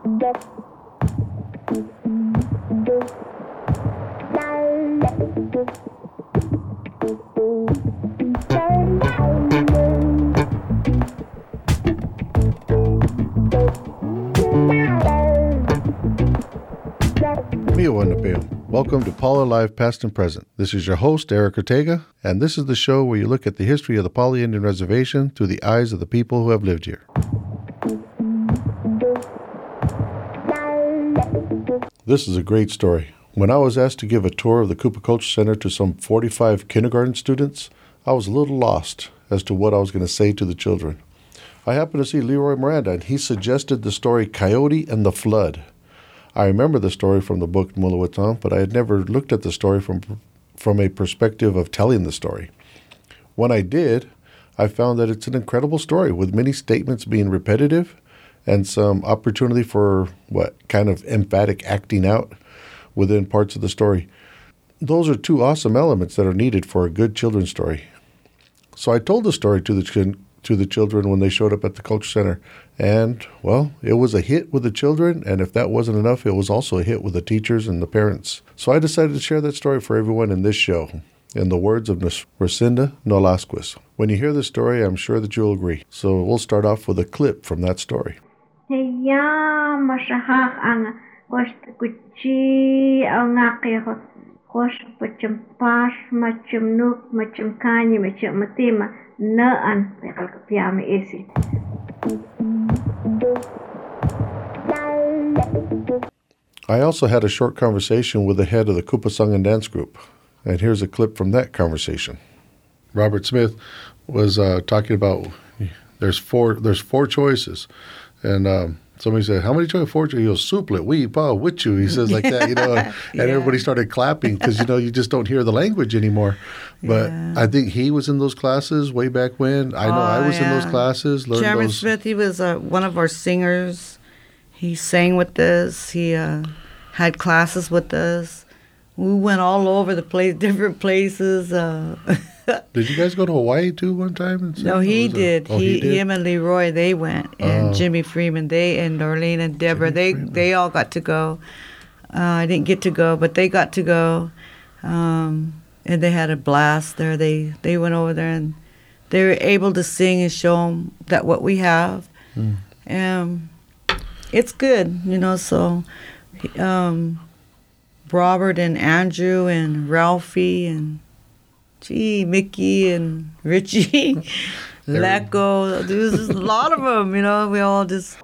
Welcome to Paula Live Past and Present. This is your host, Eric Ortega, and this is the show where you look at the history of the Paula Indian Reservation through the eyes of the people who have lived here. This is a great story. When I was asked to give a tour of the Cooper Culture Center to some 45 kindergarten students, I was a little lost as to what I was going to say to the children. I happened to see Leroy Miranda, and he suggested the story Coyote and the Flood. I remember the story from the book Mulawatam, but I had never looked at the story from a perspective of telling the story. When I did, I found that it's an incredible story with many statements being repetitive and some opportunity for kind of emphatic acting out within parts of the story. Those are two awesome elements that are needed for a good children's story. So I told the story to the children when they showed up at the Culture Center. And, well, it was a hit with the children, and if that wasn't enough, it was also a hit with the teachers and the parents. So I decided to share that story for everyone in this show, in the words of Resenda Nolasquez. When you hear the story, I'm sure that you'll agree. So we'll start off with a clip from that story. I also had a short conversation with the head of the Kupa Song and Dance Group, and here's a clip from that conversation. Robert Smith was talking about there's four choices, and somebody said, "How many choices? 4 choices." He goes, "Suplet, we, pa, with you." He says like that, and everybody started clapping because you just don't hear the language anymore. But I think he was in those classes way back when. I know I was in those classes. Chairman Smith, he was one of our singers. He sang with us. He had classes with us. We went all over the place, different places. Did you guys go to Hawaii too one time? No, he did. Him and Leroy, they went, and Jimmy Freeman, and Darlene and Deborah, they all got to go. I didn't get to go, but they got to go, and they had a blast there. They went over there and they were able to sing and show them that what we have. It's good, so Robert and Andrew and Ralphie and Mickey and Richie, Lecco, there's a lot of them, we all just...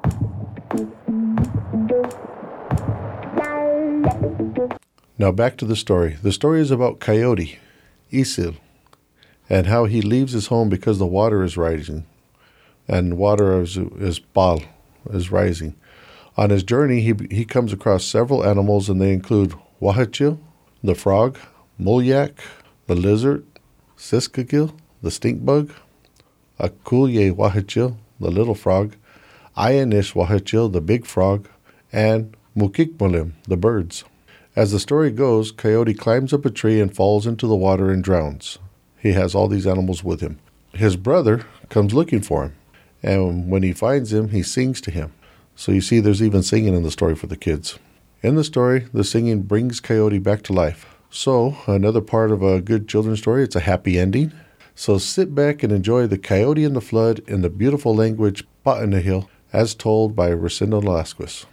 Now back to the story. The story is about Coyote, Isil, and how he leaves his home because the water is rising, and water is Pal, is rising. On his journey, he comes across several animals, and they include Wahachil, the frog, Mulyak, the lizard, Siskagil, the stink bug, Akulye Wahachil, the little frog, Ayanish Wahachil, the big frog, and Mukikmalim, the birds. As the story goes, Coyote climbs up a tree and falls into the water and drowns. He has all these animals with him. His brother comes looking for him, and when he finds him, he sings to him. So you see, there's even singing in the story for the kids. In the story, the singing brings Coyote back to life. So, another part of a good children's story, it's a happy ending. So sit back and enjoy The Coyote and the Flood in the beautiful language Paanahil, as told by Resenda Velasquez.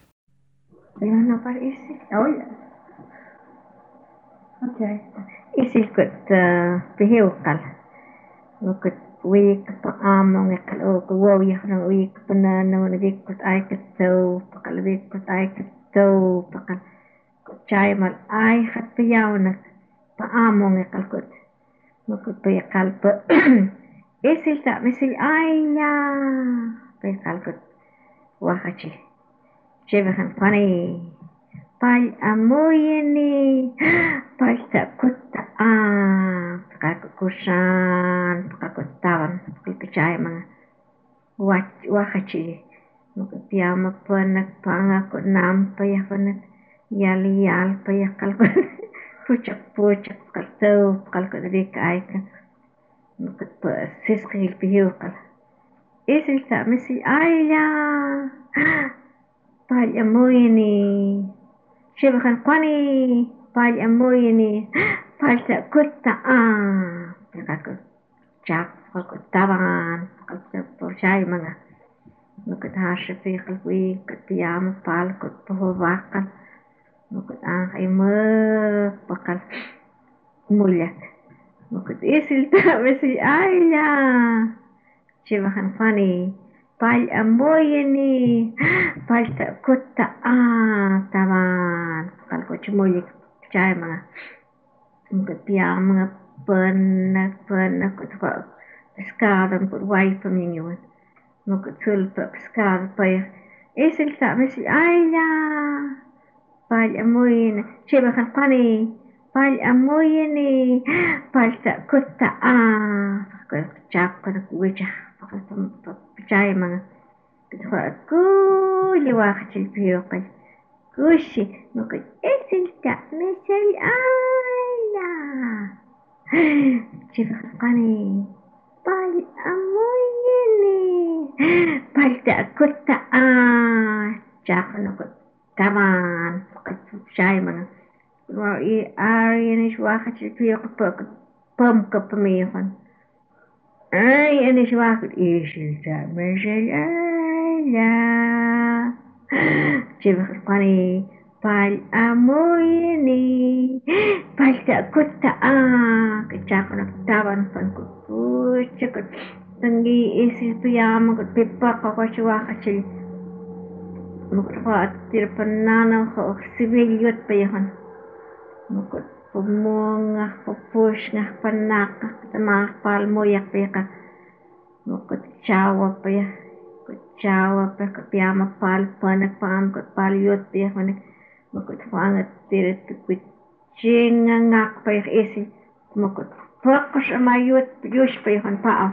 Okay. Isil kut pihukal. Kut week paamong ekal o kuwaw yakang week panano nagik kut ay kataw pakal week kut ay kataw pakal chay mal ay hat payaw na paamong ekal kut makut payakal pa isil ta misil ay nya payakal kut wakachi chevahan pani pal amoyeni pal ta kut pakakusan pakakutawan pakikachay mga wakachi magpiyama pa nagpangako nam payakan yali-yal payakal ko pucak-pucak kaltaw pakalko na di kaay ka magpa siskil pihukal isil ta misi ayla Palyamoyini, Shibakan Kwani, Palyamoyini, Palta Kutta, Pekakut Chak, Tavan, Porchai Manga, look at Hashafi, we could be Pal, could Povaka, look at Anheimer, Pakal Mulyak, look at Isil, Missy Aya, Shibakan Kwani. Palyamoyini, Palta Kutta, Tavan, Kalkochmolik, Chai mga, mga mga pernah kut skadan kut wife mingyun, mga tulpa skadan pa isil sa misi ayla, Palyamoyini, Shibakan Kwani, Palyamoyini, Palta Kutta, Chap ka witcha. Chai mga kuli wakachil piyokal kushi mukut esilta mesel ayla chibakani palyamoyini palta kutta chaknukut taman chai mga arianish wakachil piyokal pum kapamiyakon. Ay, ano siya wakit isilta, mesel ayla. Chibakani palyamoyini, palta kutta kachako nagtaban pan kuchakot. Tangi isil piyama kot pipa ko siya wakachil. Mukha tirpanana ko sibilyot pa yan. Mukha pumunga, pupush nga panaka, tamak palmoyak pa mukut chawa pa chawa pa kapiyama pal panak pam kot palyot pa mukut fangat tirit kuchinga ngak pa isi mukut fokus amayot yus pa yan paaw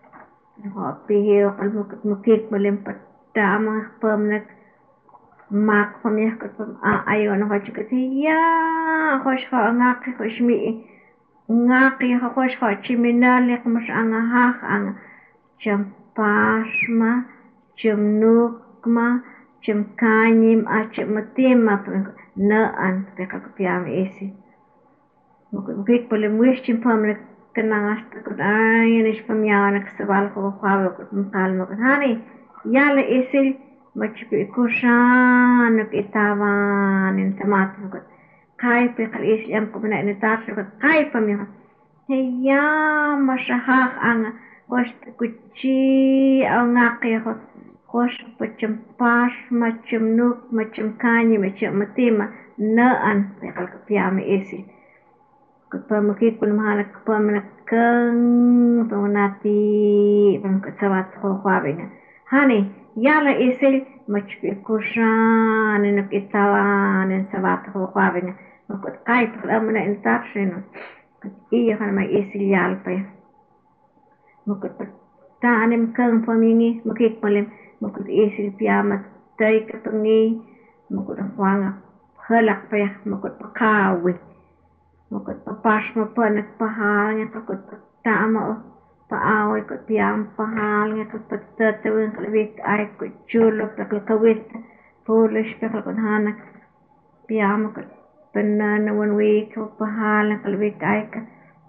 pihiyo kal mukut mukik malimpat tama pamnak mak pamiyah kot pam ayon ko chikat ya khosh kha ngak khosh mi ngak ya khosh kha chiminali kmas angahak ang cham pasma cham nukma cham kanyim cham matima naan peka piam isi mukik pole muis chim pamnak kanangas kot ayanish pamyanak sabal ko khawal kot kalma kot hani yala isi Machupi kushan itavan in tamat kot kai pe kal islam ko na ni tar ko kai pa mi ya mashahak ang kost kuchi ang ngaki ko kost pacham pas macam nuk macam kani macam matima naan pe kal piam isi ko pa makit ko mahala ko pa manakang panati pang kasawat ko kwabing hani yala isil machupi kushan inok itawan in sabat ko kwabing makot kai pala na intarsin iya kan may isil yal pa makot tanim kang pamingi makik palim makot isil piamat tay kapangi makot wanga halak pa makot pakawi makot papas mo pa nagpahal nga makot tama paaway ko tiyang pahal nga kapatawin kalawik ay ko chulo pakakawit polish pakakadhanak piyama ko pananawan week ko pahal nga kalawik ay ka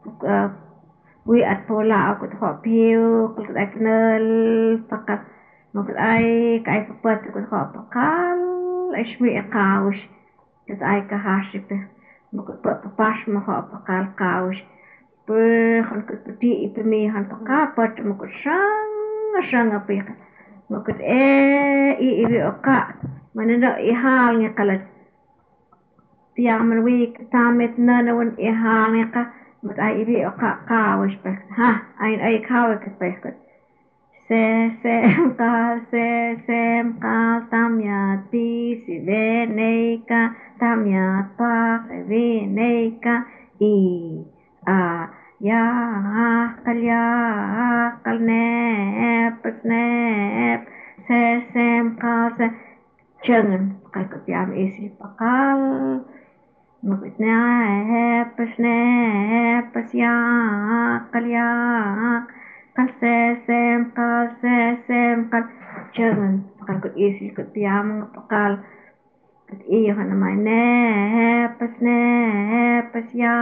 we at pola ako to piyo ko ay kanal pakak makot ay kay papat ko pakal ay shmi akawis kat ay kahasip makot papas mo ko pakal kawis han ko ti ipemi han pakapat mo ko sang apa mo ko i oka manana ihal nga kalat tiyaman wi tamet na nawan ihal nga ka mat ay ibi oka kawas pa ha ay kawas pa sem ka tamyati si veneka tamyat pa veneka i ya kalnep sem kalse jangan kalkot yam isi pakal mukit snep ya kalyak kalse sem kal jangan pakal kut isi kut piamang pakal kut iyo kana mai nepas ya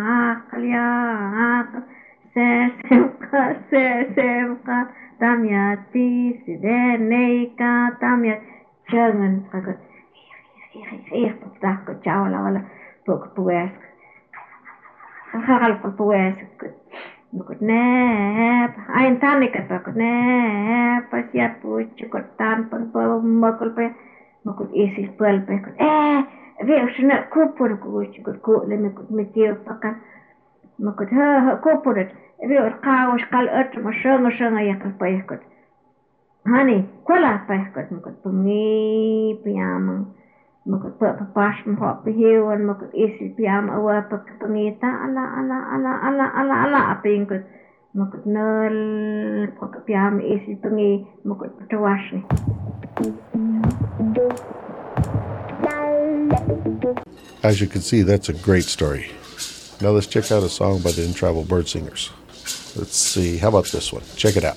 semka tamyati sideneka tamyat jangan pakal pakal chawla wala pok pues halpa pues kut nep ain tanik kut nep pasiat pucukut tan pun makul pe makut isi pel pe kut veusna kupur kut le makut mikir pakan makut kupur veur kaus kal ma shanga ya kal pe kut hani kola pe kut makut pungi piamang makut pas mahop hiwan makut isi piam awa pangita ala aping kut makut nol piam isi pangi makut patawas ni. As you can see, that's a great story. Now let's check out a song by the In Travel Bird Singers. Let's see, how about this one? Check it out.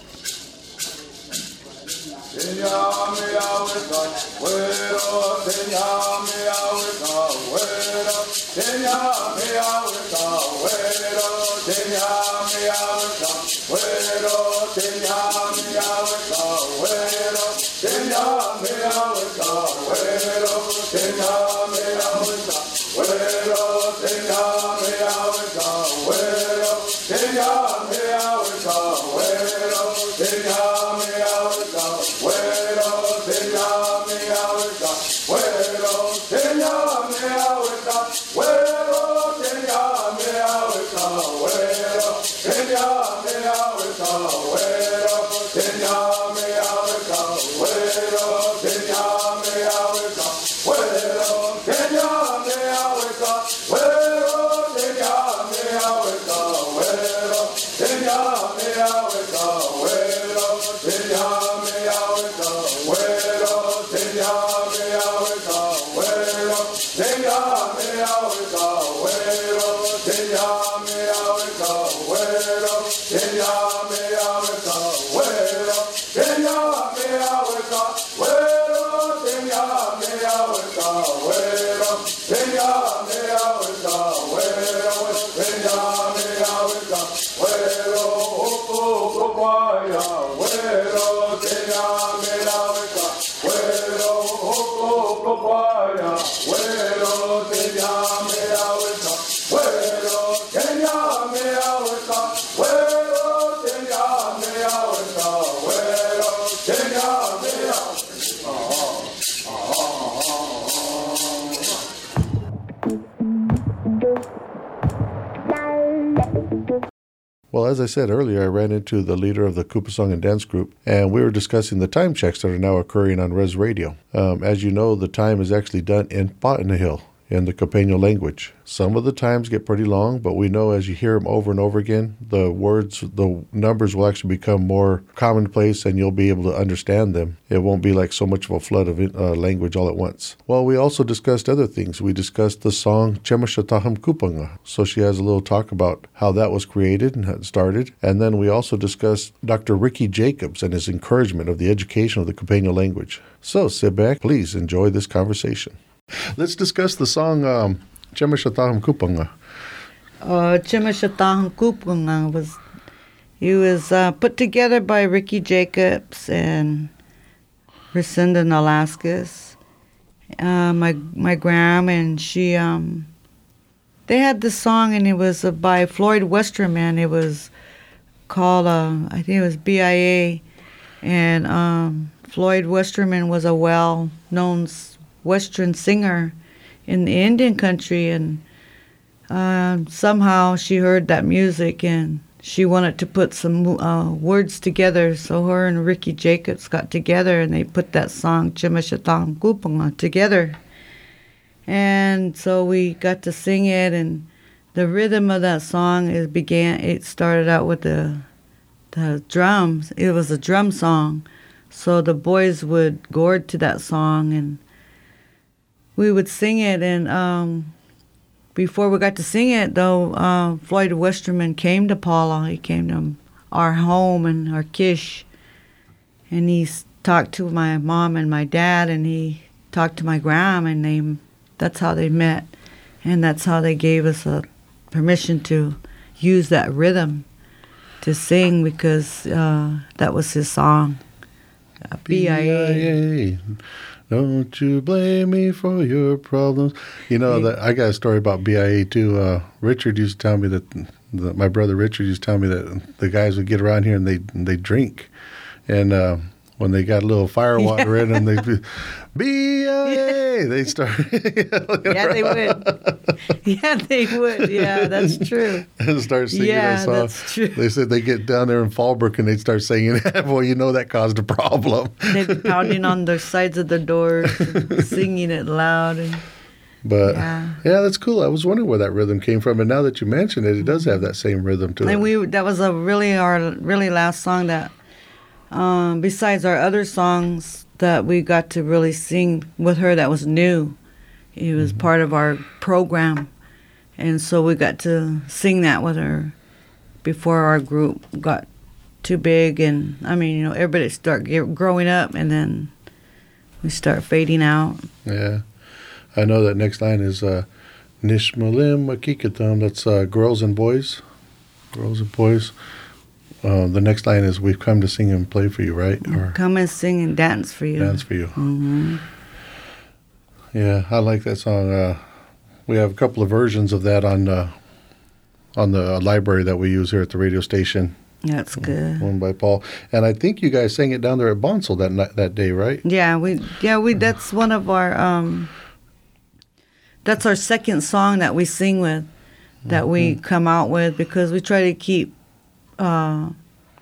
Well, as I said earlier, I ran into the leader of the Kupasongan Dance Group, and we were discussing the time checks that are now occurring on Res Radio. As you know, the time is actually done in Patanahil, in the Capeño language. Some of the times get pretty long, but we know as you hear them over and over again, the words, the numbers will actually become more commonplace and you'll be able to understand them. It won't be like so much of a flood of language all at once. Well, we also discussed other things. We discussed the song Chemashataham Kupanga. So she has a little talk about how that was created and how it started. And then we also discussed Dr. Ricky Jacobs and his encouragement of the education of the Capeño language. So sit back, please enjoy this conversation. Let's discuss the song Chemashataham Kupanga. Chemashataham Kupanga was put together by Ricky Jacobs and Resenda Nolascus. My gram and she they had this song and it was by Floyd Westerman. It was called I think it was BIA, and Floyd Westerman was a well-known Western singer in the Indian country, and somehow she heard that music and she wanted to put some words together. So her and Ricky Jacobs got together and they put that song Chemashataham Kupanga together. And so we got to sing it, and the rhythm of that song it started out with the drums. It was a drum song. So the boys would gourd to that song and we would sing it, and before we got to sing it, though, Floyd Westerman came to Paula. He came to our home and our kish, and he talked to my mom and my dad, and he talked to my grandma, and that's how they met. And that's how they gave us permission to use that rhythm to sing, because that was his song. B.I.A. Don't you blame me for your problems. You know, I got a story about B.I.A. too. Richard used to tell me that, my brother Richard used to tell me that the guys would get around here and they drink. And when they got a little fire water in them, they'd be, B.I.A. They start. Yeah, they would. Yeah, they would. Yeah, that's true. And start singing that song. That's true. They said they get down there in Fallbrook and they'd start singing that. Well, you know that caused a problem. They'd be pounding on the sides of the doors, singing it loud. But yeah, that's cool. I was wondering where that rhythm came from, and now that you mention it, it does have that same rhythm to it. And that was our really last song that, besides our other songs that we got to really sing with her, that was new. It was part of our program, and so we got to sing that with her before our group got too big. And I mean, you know, everybody start growing up, and then we start fading out. Yeah. I know that next line is Nishmalim Makikatam. That's girls and boys. Girls and boys. The next line is, we've come to sing and play for you, right? Or come and sing and dance for you. Dance for you. Mm-hmm. Yeah, I like that song. We have a couple of versions of that on the library that we use here at the radio station. That's good. One by Paul, and I think you guys sang it down there at Bonsall that day, right? Yeah, we. That's one of our. That's our second song that we sing with, that we come out with, because we try to keep all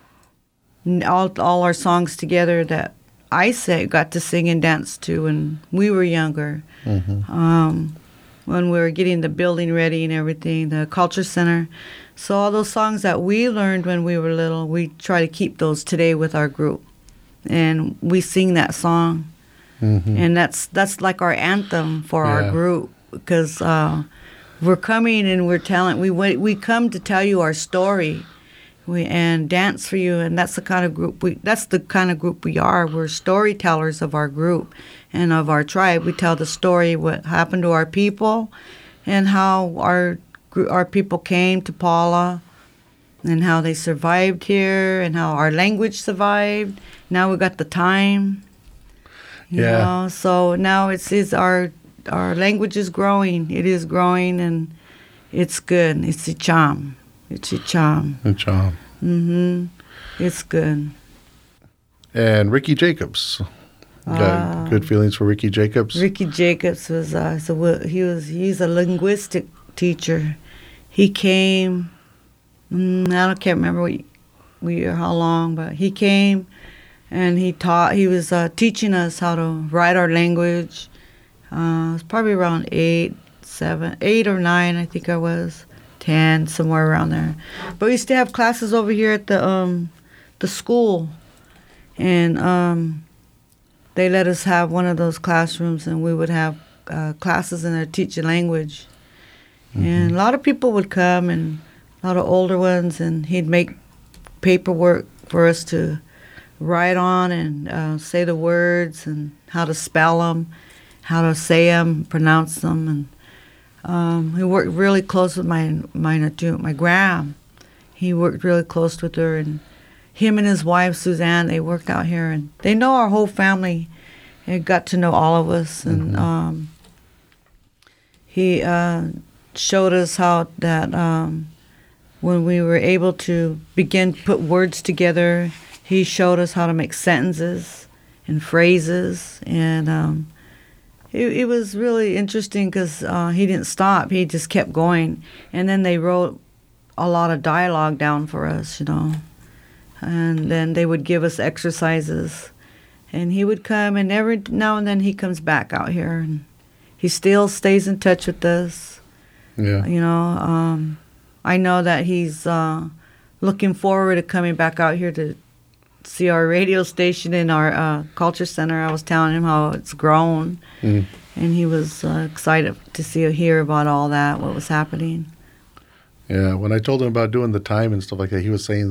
our songs together that I got to sing and dance to when we were younger. When we were getting the building ready and everything, the Culture Center. So all those songs that we learned when we were little, we try to keep those today with our group. And we sing that song. And that's like our anthem for our group, because we're coming and we're telling, we come to tell you our story. And dance for you, and that's the kind of group we are. We're storytellers of our group and of our tribe. We tell the story, what happened to our people, and how our people came to Paula, and how they survived here, and how our language survived. Now we got the time. You know? So now it's our language is growing. It is growing, and it's good. It's a charm. It's a charm. A charm. It's good. And Ricky Jacobs. Got good feelings for Ricky Jacobs? Ricky Jacobs was he's a linguistic teacher. He came, I can't remember how long, but he came and he was teaching us how to write our language. It was probably around 8 or 9, I think I was. 10, somewhere around there. But we used to have classes over here at the school, and they let us have one of those classrooms, and we would have classes in there teaching language. And a lot of people would come, and a lot of older ones, and he'd make paperwork for us to write on and say the words and how to spell them, how to say them, pronounce them, and he worked really close with my gram. He worked really close with her, and him and his wife Suzanne, they worked out here, and they know our whole family. They got to know all of us, and he showed us how that when we were able to begin to put words together, he showed us how to make sentences and phrases, and it was really interesting because he didn't stop. He just kept going. And then they wrote a lot of dialogue down for us, you know. And then they would give us exercises. And he would come, and every now and then he comes back out here. And he still stays in touch with us. Yeah. You know, I know that he's looking forward to coming back out here to see our radio station in our culture center. I was telling him how it's grown, and he was excited to hear about all that, what was happening. Yeah, when I told him about doing the time and stuff like that, he was saying the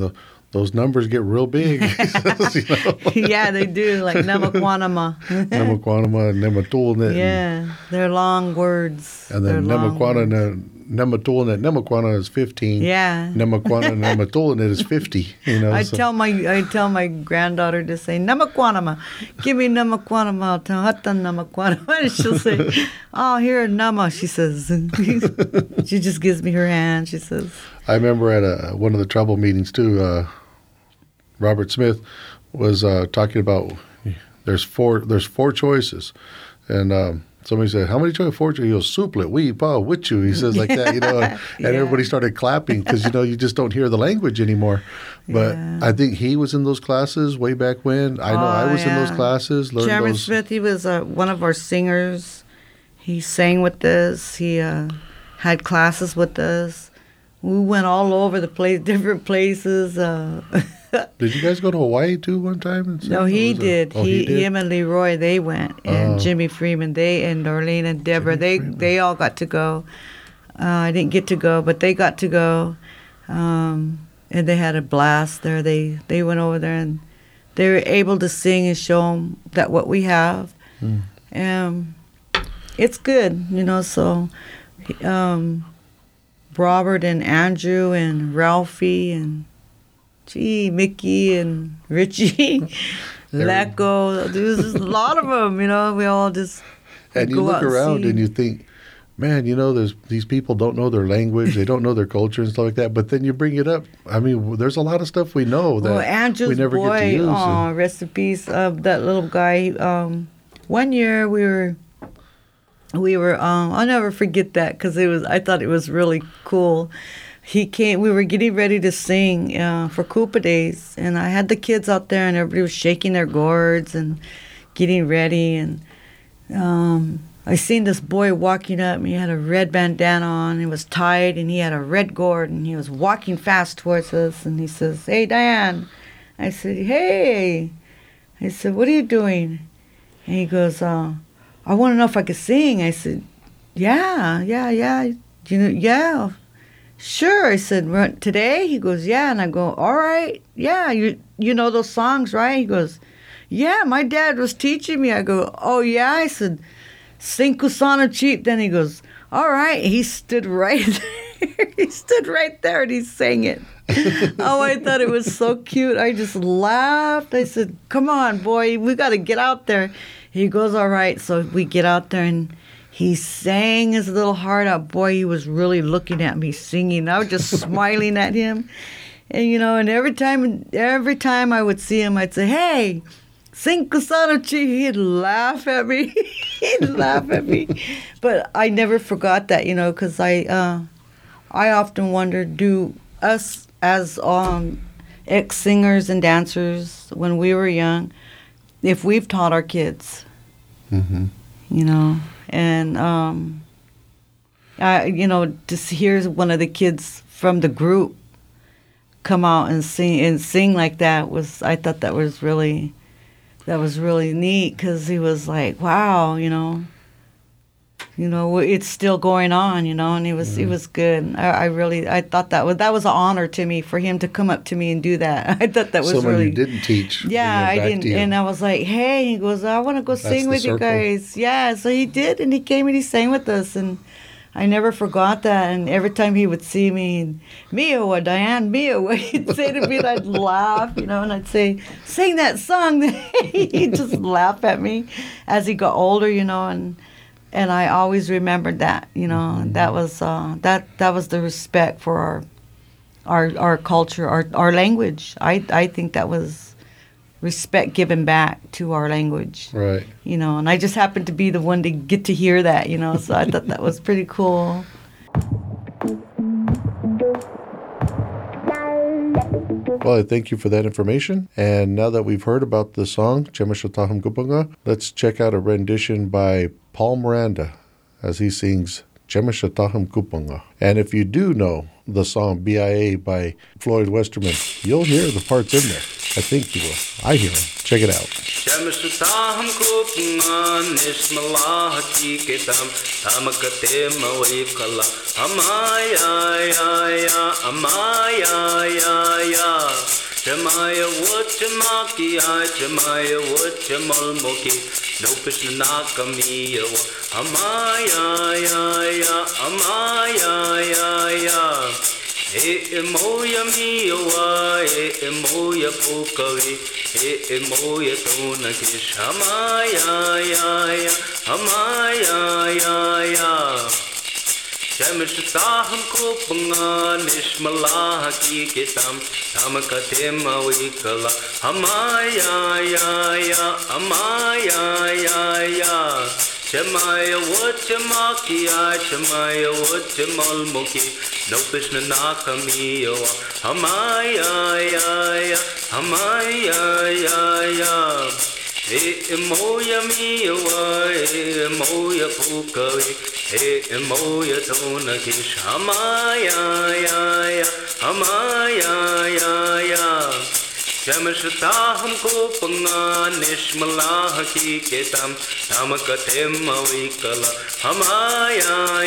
those numbers get real big. Yeah, they do, like Namaquanama. Namaquanama and Nematulnet. Yeah, they're long words. And then Nematulnet is 15. Yeah. Nematulnet and Nematulnet is 50. I tell my granddaughter to say Namaquanama. Give me Namaquanama. I'll tell Hatan Namaquanama. And she'll say, oh, here Nama, she says. She just gives me her hand, she says. I remember at one of the trouble meetings too, Robert Smith was talking about there's four choices, and somebody said, how many choices? 4 choices. He goes, suplet, we, pa, with you. He says like that, and everybody started clapping because you just don't hear the language anymore. But I think he was in those classes way back when. I know I was in those classes. Chairman Smith, he was one of our singers. He sang with us. He had classes with us. We went all over the place, different places. Did you guys go to Hawaii too one time? No, he did. Him and Leroy, they went, and Jimmy Freeman, and Darlene and Deborah, they all got to go. I didn't get to go, but they got to go, and they had a blast there. They went over there and they were able to sing and show them that what we have, and it's good, So. Robert and Andrew and Ralphie and Mickey and Richie, Lecco. There's a lot of them, We all just and you look around and you think, man, there's these people don't know their language, they don't know their culture and stuff like that. But then you bring it up. I mean, there's a lot of stuff we know that Andrew's we never boy, get to use. Oh, rest in peace of that little guy. One year we were I'll never forget that because I thought it was really cool. He came, we were getting ready to sing for Koopa Days, and I had the kids out there and everybody was shaking their gourds and getting ready, and I seen this boy walking up and he had a red bandana on, he was tied and he had a red gourd and he was walking fast towards us, and he says, hey Diane. I said, hey. I said, what are you doing? And he goes, I want to know if I could sing. I said, yeah. Yeah, sure. I said, today? He goes, yeah. And I go, all right. Yeah, you know those songs, right? He goes, yeah, my dad was teaching me. I go, oh, yeah? I said, sing Kusana Cheap. Then he goes, all right. He stood right there. He stood right there and he sang it. Oh, I thought it was so cute. I just laughed. I said, come on, boy, we got to get out there. He goes, all right. So we get out there, and he sang his little heart out. Boy, he was really looking at me singing. I was just smiling at him. And, and every time I would see him, I'd say, hey, sing Kusana Chi. He'd laugh at me. But I never forgot that, because I often wonder, do us as ex-singers and dancers when we were young, if we've taught our kids, and just hear one of the kids from the group come out and sing like that I thought that was really neat, because he was like, wow, it's still going on, and he was good. I thought that was an honor to me for him to come up to me and do that. I thought that was someone really. You didn't teach. Yeah, I didn't, and I was like, hey, he goes, I want to go sing with you guys. Yeah, so he did, and he came and he sang with us, and I never forgot that. And every time he would see me, and Mio, Diane, Mio, he'd say to me, and I'd laugh, and I'd say, sing that song. He'd just laugh at me as he got older, and I always remembered that, that was that was the respect for our culture, our language. I think that was respect given back to our language. Right. And I just happened to be the one to get to hear that, so I thought that was pretty cool. Well, I thank you for that information. And now that we've heard about the song, Chemashataham Kupanga, let's check out a rendition by Paul Miranda as he sings Chemashataham Kupanga. And if you do know the song BIA by Floyd Westerman, you'll hear the parts in there. I think you will. I hear them. Check it out. Chemashataham Kupanga Nishmalah Chiketam Tamakate Mawikala Amaya ya Amaya ya Chamaya Wachamaki, I Chamaya Wachamalmoki, no Pishnakami, Amaya, ya, Amaya, ya. Moya miwa, moya pukavi, moya tonakish, Amaya, Amaya, ya. Shamishaham kupanga nishmalaha ki kitam tamakatim awikala Amaya, ya. Chamaya wachamaki, chamaya wachamalmuki, no Krishna nakamiyo Amaya, ya. Moya miwa, moya pukavi, moya tonakish, Amaya, ya. Shamashaham kupanga nishmalaha ki ketam tamakatim avikala Amaya,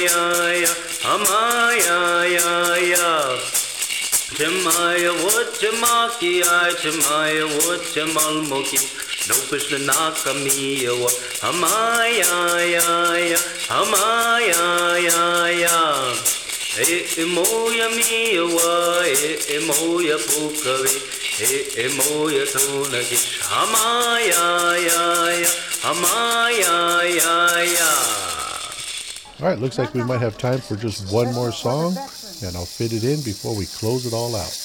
ya. Chamaya wachamaki, chamaya wachamalmuki, no Krishna nakamiyo Amaya, ya. Moya miwa, moya pukavi, moya tonakish, Amaya, ya. All right, looks like we might have time for just one more song, and I'll fit it in before we close it all out.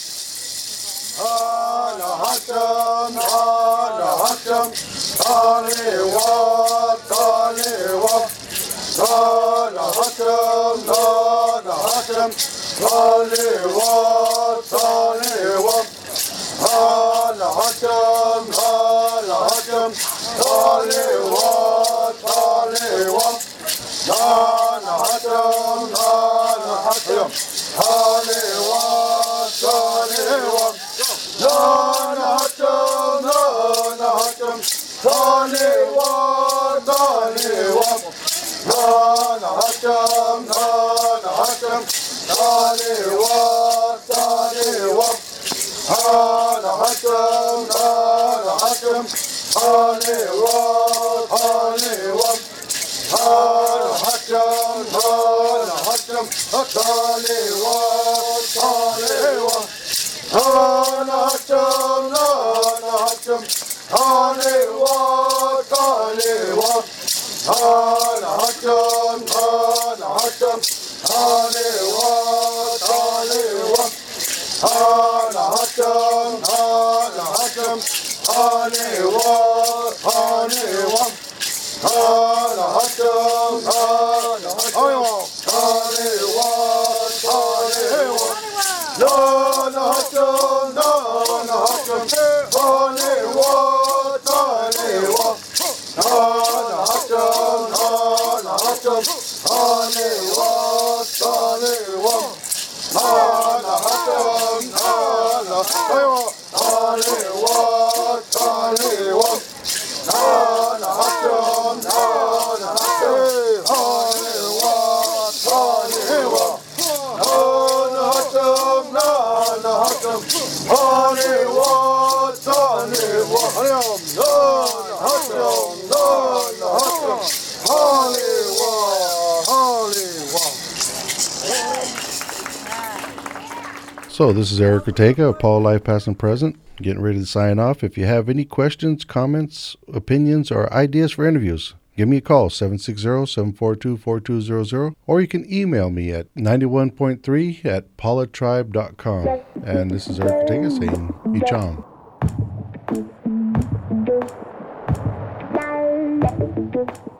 So this is Eric Ortega of Paul Life Past and Present, getting ready to sign off. If you have any questions, comments, opinions, or ideas for interviews, give me a call, 760-742-4200, or you can email me at 91.3@paulatribe.com. And this is Eric Ortega saying, Icham.